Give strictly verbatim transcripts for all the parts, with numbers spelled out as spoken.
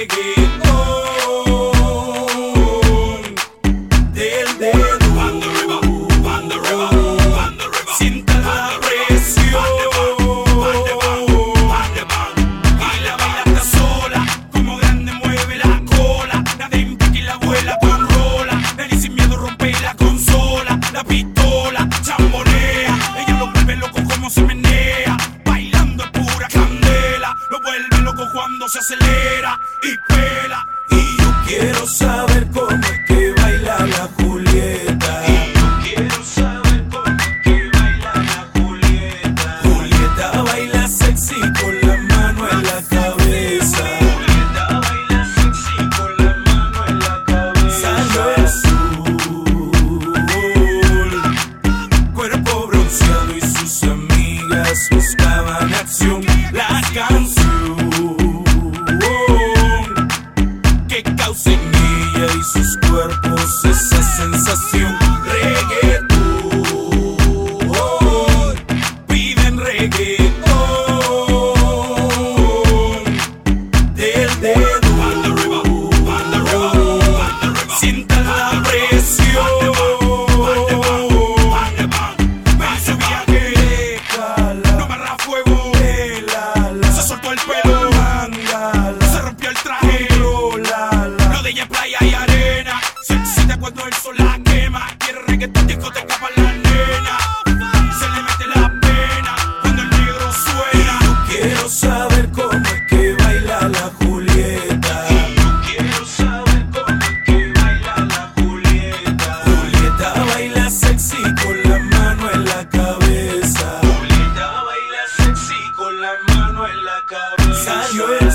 reggaetón del dedo. Banda arriba, banda arriba, banda arriba. Sienta la presión. Y la baila está sola, como grande mueve la cola. La de Impact y la abuela con rola. Nelly sin miedo rompe la consola. La pistola chambonea, ella lo vuelve loco como se menea. Bailando es pura candela, lo vuelve loco cuando se acelera y pela. Y yo quiero saber cómo es que baila la Julieta. Y yo quiero saber cómo es que baila la Julieta. Julieta baila sexy con la mano en la cabeza. Julieta baila sexy con la mano en la cabeza. Salió el sol, cuerpo bronceado y sus amigas buscaban acción. La canción que causa en ella y sus cuerpos esa sensación. Reggaetón, piden reggaetón del dedo. Banda arriba, banda arriba, banda arriba. Sienta la presión. Ven su viaje, no amarra fuego. Se soltó el pelo, se rompió el traje. Lo de ella es playa y arena. Se excita cuando el sol la quema. Quiere reggaetón, discoteca para la nena. Se le mete la pena cuando el negro suena. Yo quiero saber cómo es que baila la Julieta. Yo quiero saber cómo es que baila la Julieta. Julieta baila sexy con la mano en la cabeza. Julieta baila sexy con la mano en la cabeza. Salió el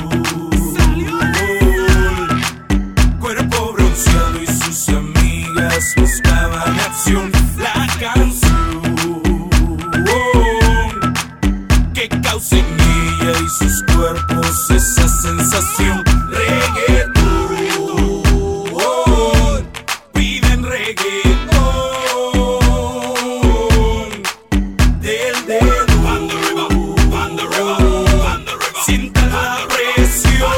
sol, cuerpo bronceado y sus amigas buscaban acción. La canción que causa en ella y sus cuerpos esa sensación. Reggaetón, piden reggaetón del dedo. Banda arriba, banda arriba, banda arriba. Sienta la presión.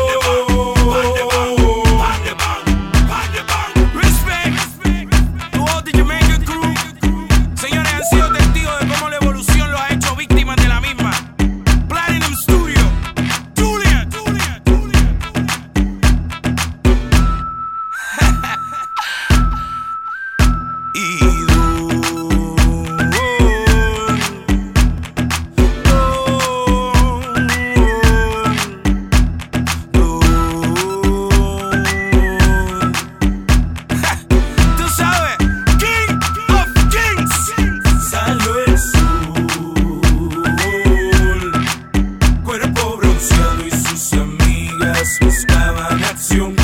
Respect to all the Jamaican crew. Señores, han sido testigos de cómo la evolución los ha hecho víctimas de la misma. Platinum Studio, Julia, Julia, Julia. Y tú sabes, King of Kings. Salió el sol, cuerpo bronceado y sus amigas buscaban acción.